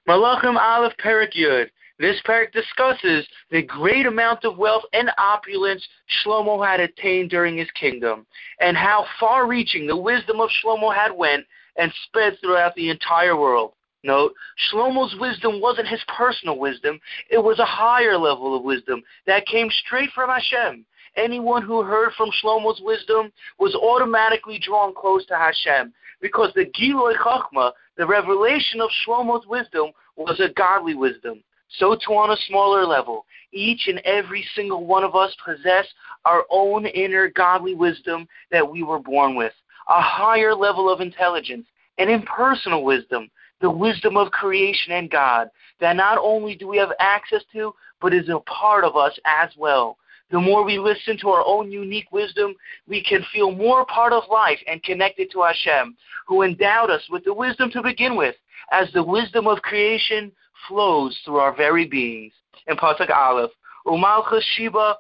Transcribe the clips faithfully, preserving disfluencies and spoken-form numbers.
Malachim Aleph Perik Yud. This parak discusses the great amount of wealth and opulence Shlomo had attained during his kingdom, and how far-reaching the wisdom of Shlomo had went and spread throughout the entire world. Note, Shlomo's wisdom wasn't his personal wisdom, it was a higher level of wisdom that came straight from Hashem. Anyone who heard from Shlomo's wisdom was automatically drawn close to Hashem, because the Giloi Chachma, the revelation of Shlomo's wisdom, was a godly wisdom. So too on a smaller level, each and every single one of us possess our own inner godly wisdom that we were born with, a higher level of intelligence, an impersonal wisdom, the wisdom of creation and God, that not only do we have access to, but is a part of us as well. The more we listen to our own unique wisdom, we can feel more part of life and connected to Hashem, who endowed us with the wisdom to begin with, as the wisdom of creation flows through our very beings. In Pasuk Aleph, Umalchus Sheba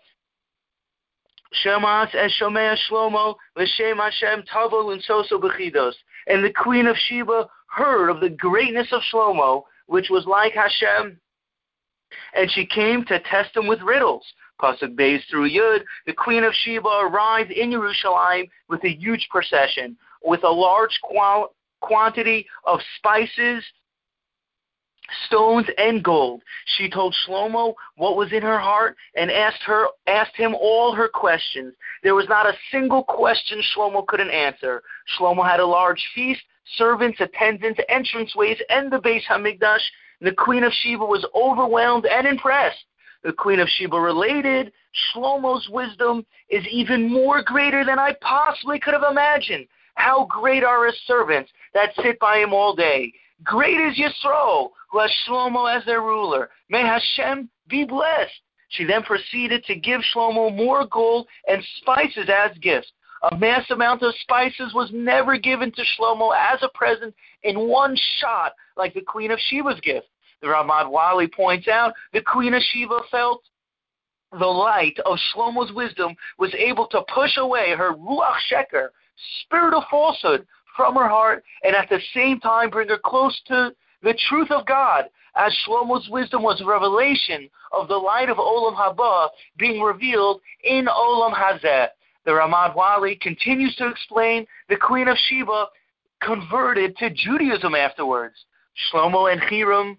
Shemas es Shomea Shlomo L'Shem Hashem Tavo L'Nsoso B'chidos. And the Queen of Sheba heard of the greatness of Shlomo, which was like Hashem, and she came to test him with riddles. Pasuk Beis through Yud, the Queen of Sheba arrived in Yerushalayim with a huge procession, with a large qual- quantity of spices, stones, and gold. She told Shlomo what was in her heart and asked her asked him all her questions. There was not a single question Shlomo couldn't answer. Shlomo had a large feast, servants, attendants, entranceways, and the Beis Hamikdash. The Queen of Sheba was overwhelmed and impressed. The Queen of Sheba related, Shlomo's wisdom is even more greater than I possibly could have imagined. How great are his servants that sit by him all day. Great is Yisro, who has Shlomo as their ruler. May Hashem be blessed. She then proceeded to give Shlomo more gold and spices as gifts. A mass amount of spices was never given to Shlomo as a present in one shot like the Queen of Sheba's gift. The Ramad Wali points out the Queen of Sheba felt the light of Shlomo's wisdom was able to push away her Ruach Sheker, spirit of falsehood, from her heart, and at the same time bring her close to the truth of God, as Shlomo's wisdom was a revelation of the light of Olam Haba being revealed in Olam Hazeh. The Ramad Wali continues to explain the Queen of Sheba converted to Judaism afterwards. Shlomo and Hiram,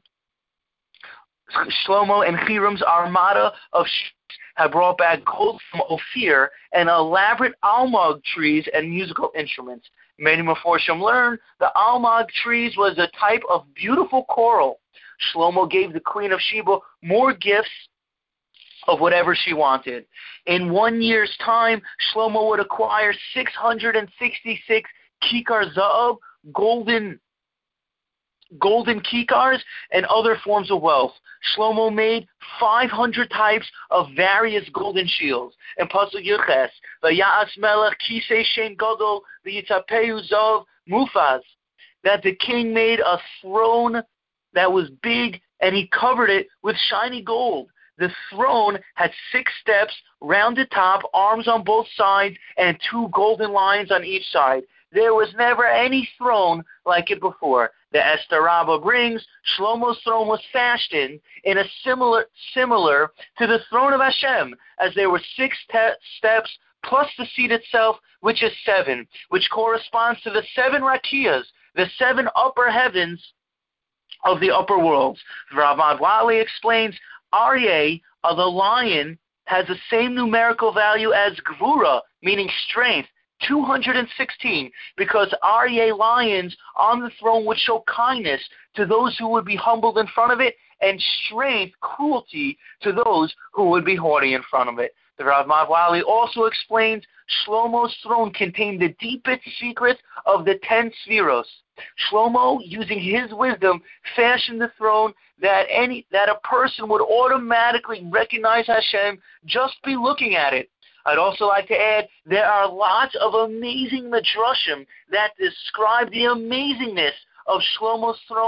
Shlomo and Hiram's armada of ships had brought back gold from Ophir and elaborate almog trees and musical instruments. Many Meforshim learn the almog trees was a type of beautiful coral. Shlomo gave the Queen of Sheba more gifts of whatever she wanted. In one year's time, Shlomo would acquire six hundred sixty-six kikar za'ab, golden golden kikars, and other forms of wealth. Shlomo made five hundred types of various golden shields. And Pasuk Yuches, Vayas Melech Kisei Shen Gadol V'Yitzapeu Zav Mufaz, that the king made a throne that was big, and he covered it with shiny gold. The throne had six steps, rounded top, arms on both sides, and two golden lions on each side. There was never any throne like it before. The Esther Rabbah brings, Shlomo's throne was fashioned in a similar similar to the throne of Hashem, as there were six te- steps plus the seat itself, which is seven, which corresponds to the seven rakiyas, the seven upper heavens of the upper worlds. Ramad Wali explains, Aryeh, uh, the lion, has the same numerical value as Gvura, meaning strength, two hundred sixteen, because Aryeh lions on the throne would show kindness to those who would be humbled in front of it, and strength, cruelty, to those who would be haughty in front of it. The Ramad Wali also explains Shlomo's throne contained the deepest secrets of the ten Sfiros. Shlomo, using his wisdom, fashioned the throne that any that a person would automatically recognize Hashem just be looking at it. I'd also like to add, there are lots of amazing midrashim that describe the amazingness of Shlomo's throne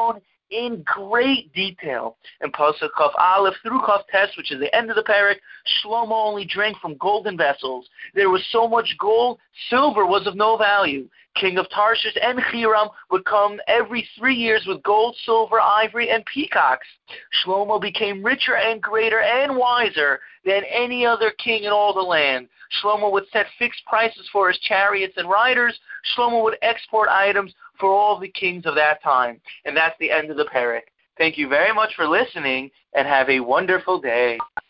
in great detail. In Pasuk Kaf Aleph through Kaf Tes, which is the end of the parak, Shlomo only drank from golden vessels. There was so much gold, silver was of no value. King of Tarshish and Hiram would come every three years with gold, silver, ivory, and peacocks. Shlomo became richer and greater and wiser than any other king in all the land. Shlomo would set fixed prices for his chariots and riders. Shlomo would export items for all the kings of that time. And that's the end of the parak. Thank you very much for listening, and have a wonderful day.